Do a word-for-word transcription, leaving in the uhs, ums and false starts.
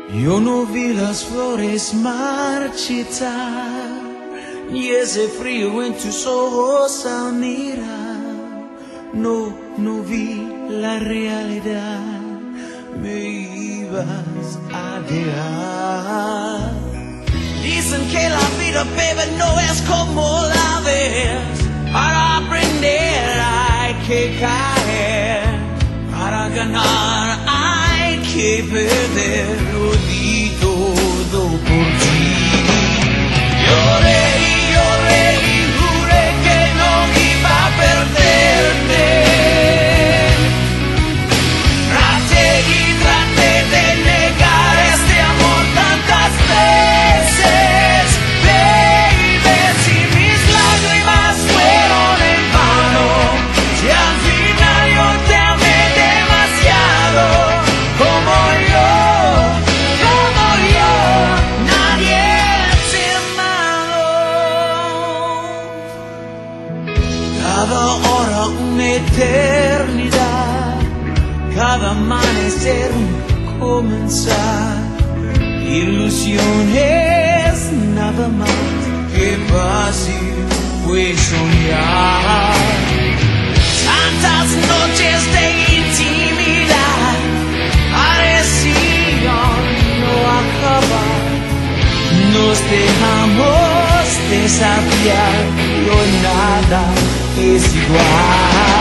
Yo no vi las flores marchitar, ni ese frío en tus ojos al mirar. No, no vi la realidad, me ibas a dejar. Dicen que la vida, baby, no es como la ves. Para aprender hay que caer, para ganar hay que perder. Lo di todo por ti. Lloré y lloré y juré que no iba a perderte. Traté y traté de negar este amor tantas veces, baby, si mis lágrimas fueron en vano, si al final yo te amé demasiado, como yo, como yo, nadie te ha amado. Cada hora una eternidad, cada amanecer un comenzar. Ilusiones nada más que fácil fue soñar. Tantas noches de intimidad parecían no acabar. Nos dejamos desafiar y hoy nada es igual.